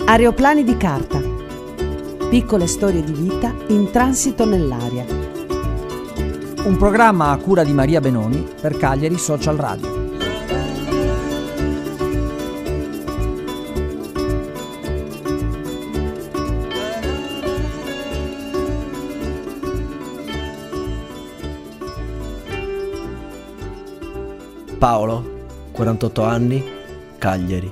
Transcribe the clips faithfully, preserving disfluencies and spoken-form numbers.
Aeroplani di carta. Piccole storie di vita in transito nell'aria. Un programma a cura di Maria Benoni per Cagliari Social Radio. Paolo, quarantotto anni, Cagliari.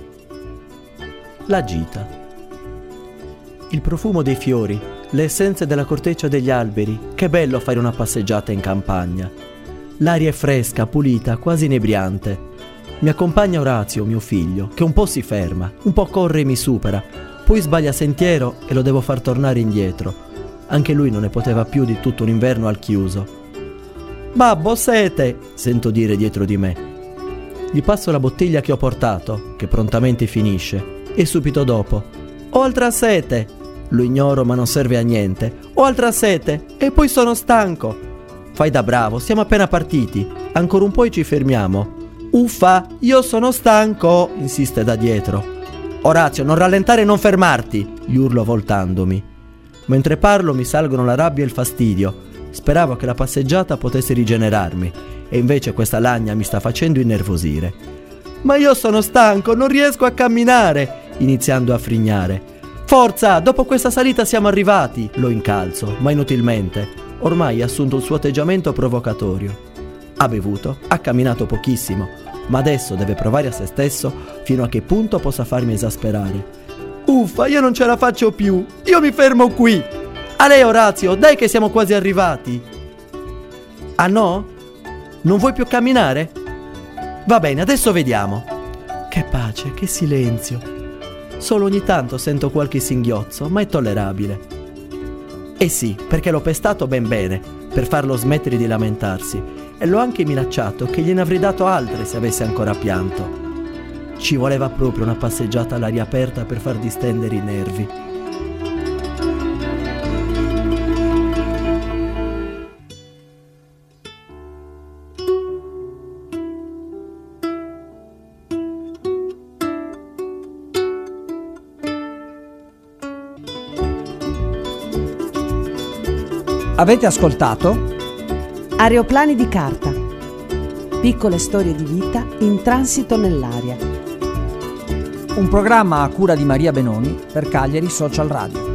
La gita. Il profumo dei fiori, le essenze della corteccia degli alberi, che bello fare una passeggiata in campagna. L'aria è fresca, pulita, quasi inebriante. Mi accompagna Orazio, mio figlio, che un po' si ferma, un po' corre e mi supera, poi sbaglia sentiero e lo devo far tornare indietro. Anche lui non ne poteva più di tutto un inverno al chiuso. «Babbo, sete!» sento dire dietro di me. Gli passo la bottiglia che ho portato, che prontamente finisce, e subito dopo: «Ho altra sete!» Lo ignoro, ma non serve a niente. «Ho altra sete! E poi sono stanco!» «Fai da bravo, siamo appena partiti. Ancora un po' e ci fermiamo.» «Uffa, io sono stanco!» insiste da dietro. «Orazio, non rallentare e non fermarti!» gli urlo voltandomi. Mentre parlo mi salgono la rabbia e il fastidio. Speravo che la passeggiata potesse rigenerarmi, e invece questa lagna mi sta facendo innervosire. «Ma io sono stanco, non riesco a camminare!» iniziando a frignare. «Forza, dopo questa salita siamo arrivati!» lo incalzo, ma inutilmente. Ormai ha assunto il suo atteggiamento provocatorio. Ha bevuto, ha camminato pochissimo, ma adesso deve provare a se stesso fino a che punto possa farmi esasperare. «Uffa, io non ce la faccio più! Io mi fermo qui! A lei, Orazio, dai che siamo quasi arrivati!» «Ah no? Non vuoi più camminare? Va bene, adesso vediamo.» Che pace, che silenzio. Solo ogni tanto sento qualche singhiozzo, ma è tollerabile. Eh sì, perché l'ho pestato ben bene, per farlo smettere di lamentarsi, e l'ho anche minacciato che gliene avrei dato altre se avesse ancora pianto. Ci voleva proprio una passeggiata all'aria aperta per far distendere i nervi. Avete ascoltato? Aeroplani di carta. Piccole storie di vita in transito nell'aria. Un programma a cura di Maria Benoni per Cagliari Social Radio.